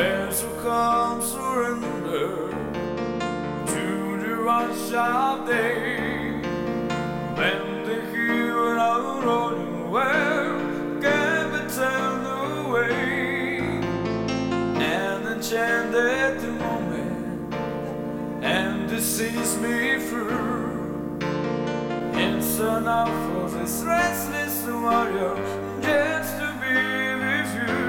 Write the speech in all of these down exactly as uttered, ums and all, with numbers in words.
There's a calm surrender to the rush of day, when the hero of rolling world can be turned away, and enchanted the moment, and this sees me through. It's enough for this restless warrior just to be with you.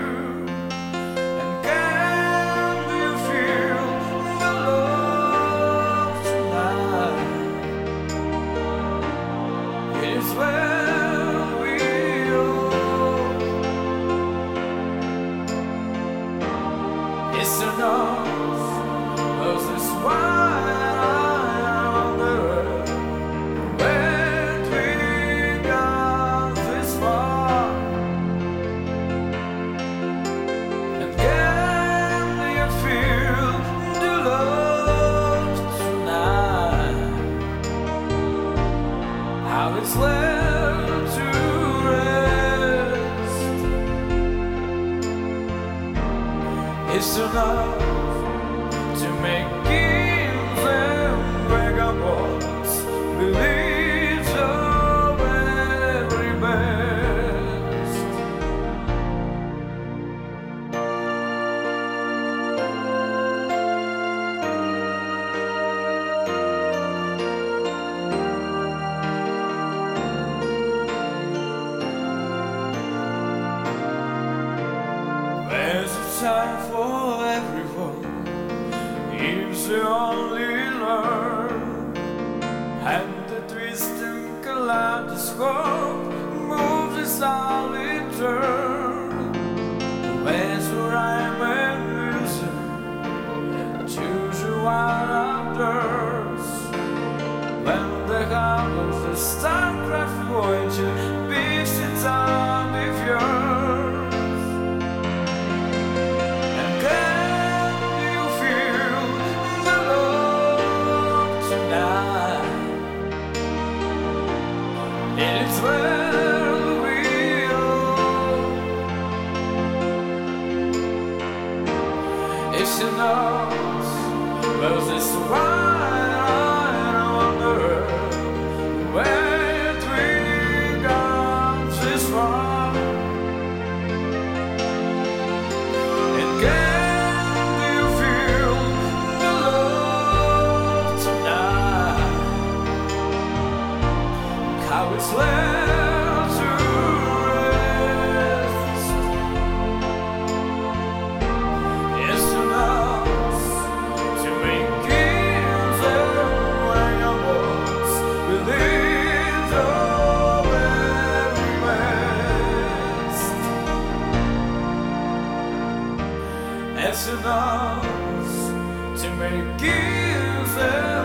It's enough, cause it's why I wonder when we got this far. And can you feel the love tonight? How it's left to it's enough to make kings and vagabonds believe your very best. There's a time for everyone, if they only learn, and the twisting kaleidoscope moves its solid turn. Where's the rhyme and reason, choose your wild outdoors, when the heart of the starcraft voyager beats its arm with yours. It's where we are. It's enough, but it's why I wonder where we got this far. And can you feel the love tonight? How it's left to rest. It's enough to make kings and vagabonds believe your very best. It's enough to make kings and